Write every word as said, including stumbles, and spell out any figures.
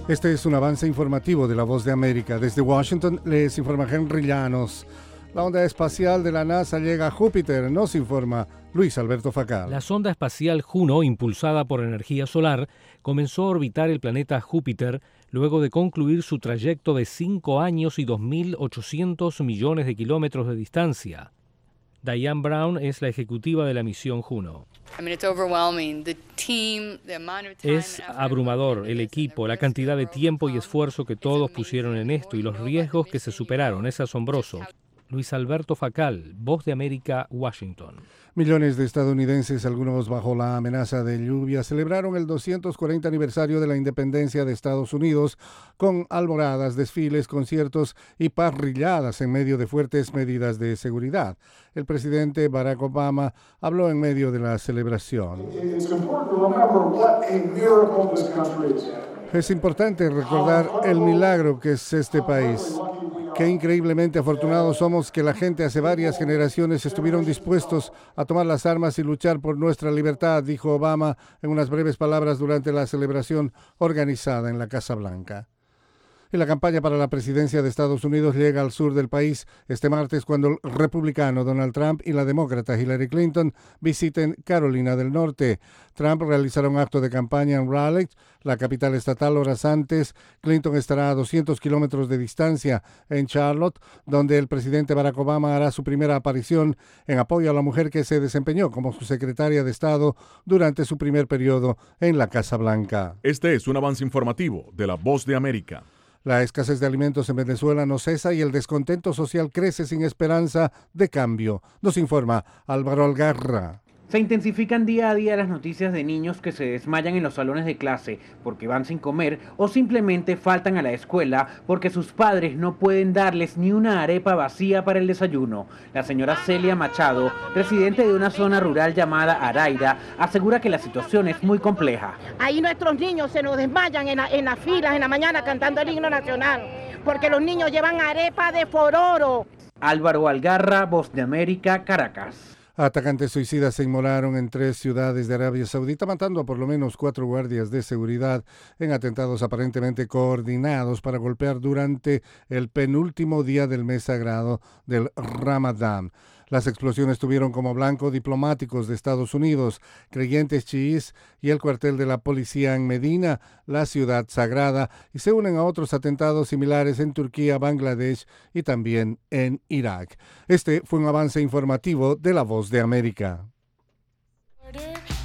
Este es un avance informativo de La Voz de América. Desde Washington les informa Henry Llanos. La sonda espacial de la NASA llega a Júpiter, nos informa Luis Alberto Facal. La sonda espacial Juno, impulsada por energía solar, comenzó a orbitar el planeta Júpiter luego de concluir su trayecto de cinco años y dos mil ochocientos millones de kilómetros de distancia. Diane Brown es la ejecutiva de la misión Juno. Es abrumador el equipo, la cantidad de tiempo y esfuerzo que todos pusieron en esto y los riesgos que se superaron. Es asombroso. Luis Alberto Facal, Voz de América, Washington. Millones de estadounidenses, algunos bajo la amenaza de lluvia, celebraron el doscientos cuarenta aniversario de la independencia de Estados Unidos con alboradas, desfiles, conciertos y parrilladas en medio de fuertes medidas de seguridad. El presidente Barack Obama habló en medio de la celebración. Es importante recordar el milagro que es este país. Qué increíblemente afortunados somos que la gente hace varias generaciones estuvieron dispuestos a tomar las armas y luchar por nuestra libertad, dijo Obama en unas breves palabras durante la celebración organizada en la Casa Blanca. Y la campaña para la presidencia de Estados Unidos llega al sur del país este martes cuando el republicano Donald Trump y la demócrata Hillary Clinton visiten Carolina del Norte. Trump realizará un acto de campaña en Raleigh, la capital estatal, horas antes. Clinton estará a doscientos kilómetros de distancia en Charlotte, donde el presidente Barack Obama hará su primera aparición en apoyo a la mujer que se desempeñó como su secretaria de Estado durante su primer periodo en la Casa Blanca. Este es un avance informativo de La Voz de América. La escasez de alimentos en Venezuela no cesa y el descontento social crece sin esperanza de cambio. Nos informa Álvaro Algarra. Se intensifican día a día las noticias de niños que se desmayan en los salones de clase porque van sin comer o simplemente faltan a la escuela porque sus padres no pueden darles ni una arepa vacía para el desayuno. La señora Celia Machado, residente de una zona rural llamada Araira, asegura que la situación es muy compleja. Ahí nuestros niños se nos desmayan en, la, en las filas en la mañana cantando el himno nacional porque los niños llevan arepa de fororo. Álvaro Algarra, Voz de América, Caracas. Atacantes suicidas se inmolaron en tres ciudades de Arabia Saudita, matando a por lo menos cuatro guardias de seguridad en atentados aparentemente coordinados para golpear durante el penúltimo día del mes sagrado del Ramadán. Las explosiones tuvieron como blanco diplomáticos de Estados Unidos, creyentes chiíes y el cuartel de la policía en Medina, la ciudad sagrada, y se unen a otros atentados similares en Turquía, Bangladesh y también en Irak. Este fue un avance informativo de La Voz de América.